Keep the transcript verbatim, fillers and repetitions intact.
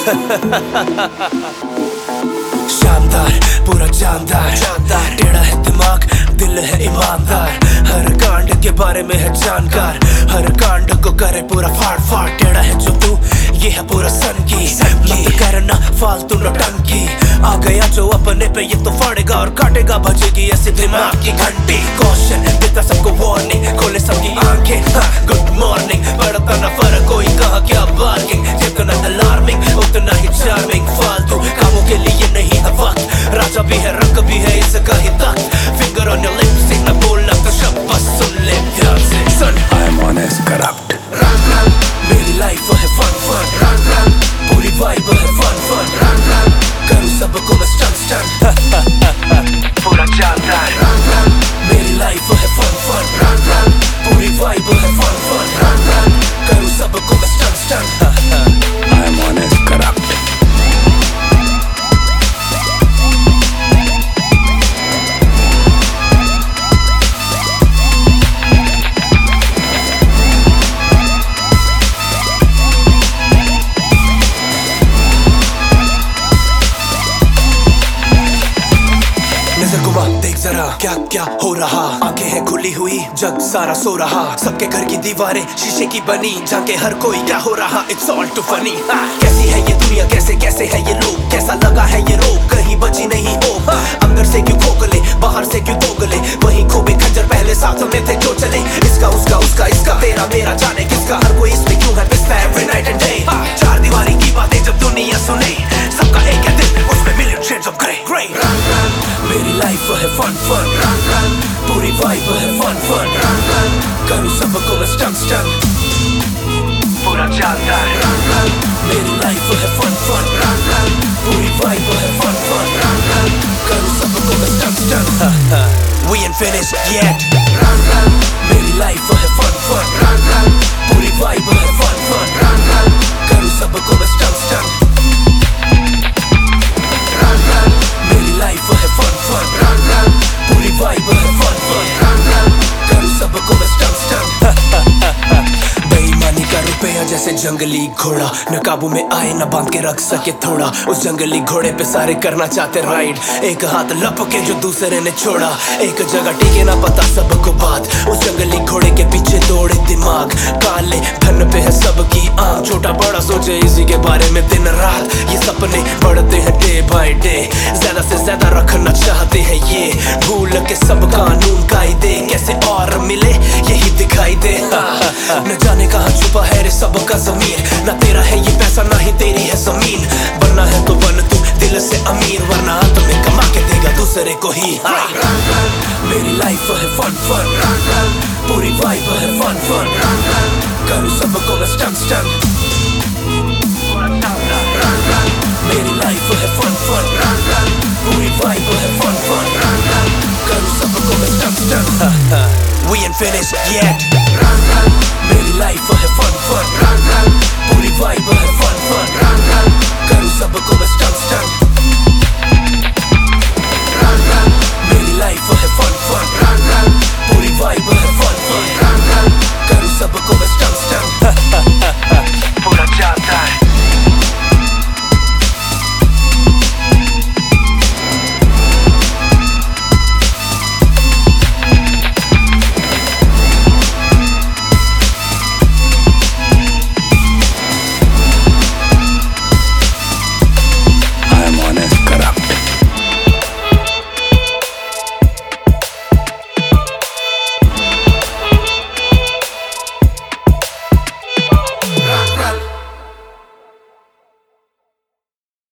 शानदार पूरा जानदार जानदार टेढ़ा है दिमाग दिल है ईमानदार हर कांड के बारे में है जानकार हर कांड को करे पूरा फाड़ फाड़ टेढ़ा है जो तू ये है पूरा सन की मत करना फालतू नौटंकी आ गया जो अपने पे ये तो फाड़ेगा और काटेगा बजेगी ऐसी दिमाग की घंटी कॉशन देता सबको वार्निंग खोले सबकी आंखें गुड मॉर्निंग पड़ता ना फर्क कोई कहा क्या बार्गिंग जितना अलार्मिंग उतना ही चार्मिंग फालतू कामों के लिए नहीं है वक्त राजा भी है रंग भी है इसका ही तख्त फिंगर ऑन योर लिप्स ना बोलना तो शब्द बस सुन ले ध्यान से son I am honest corrupt run run मेरी लाइफ है फन फन रन रन पूरी वाइब है फन फन रन रन करूँ सबको मैं स्टन स्टन पूरा जानदार रन रन मेरी लाइफ है फन फन रन रन पूरी वाइब है फन फन रन रन करूँ सबको मैं stun stun I am honest corrupt नजर घुमा देख जरा क्या क्या हो रहा आंखें हैं खुली हुई जग सारा सो रहा सबके घर की दीवारें शीशे की बनी जाके हर कोई क्या हो रहा इट्स ऑल टू फनी कैसी है ये दुनिया कैसे कैसे है ये लोग कैसा लगा है ये रोग कहीं बची नहीं हो अंदर से क्यों खोखले बाहर से क्यों दोगले वहीं खोबे खंजर पहले साथ में थे जो चले इसका उसका उसका इसका तेरा मेरा जाने किसका हर कोई इसमें क्यों है पिसता एवरी नाइट एंड डे चार दीवारी की बातें जब दुनिया सुने सबका एक है दिल उसमें million shades of grey grey run run मेरी लाइफ है फन फन रन रन पूरी वाइब है फन फन रन रन करूँ सबको मैं स्टन स्टन पूरा जानदार रन रन मेरी लाइफ है फन फन रन रन पूरी वाइब है फन फन रन रन करूँ सबको मैं stun stun We ain't finished yet run run मेरी लाइफ है फन फन रन रन पूरी वाइब है फन फन रन रन करूँ सबको मैं स्टन स्टन रन रन मेरी लाइफ है फन फन रन रन पूरी वाइब है फन फन रन रन करूँ सबको मैं स्टन स्टन बेईमानी का रुपया जैसे जंगली घोड़ा न काबू में आए न बांध के रख सके थोड़ा उस जंगली घोड़े पे सारे करना चाहते राइड एक हाथ लपके जो दूसरे ने छोड़ा एक जगह टिके ना पता सबको बात उस जंगली घोड़े के पीछे दौड़े दिमाग काले धन पे है सबकी आंख छोटा बड़ा सोचे इसी के बारे में दिन रात ये सपने बढ़ते हैं डे बाय डे ज्यादा से ज्यादा रखना चाहते हैं ये भूल के सब कानून कायदे कैसे और मिले यही दिखाई दे न जाने कहाँ छुपा है रे सबका जमीर ना तेरा है ये पैसा ना ही तेरी है जमीन बनना है तो बन तू दिल से अमीर वरना अंत में कमा के देगा दूसरे को ही रन रन मेरी लाइफ है फन फन रन रन पूरी वाइब है फन फन रन रन करूँ सबको मैं स्टन स्टन रन रन मेरी लाइफ है फन फन रन रन पूरी वाइब है फन फन रन रन करूँ सबको मैं stun stun We ain't finished yet run run मेरी लाइफ है फन फन रन रन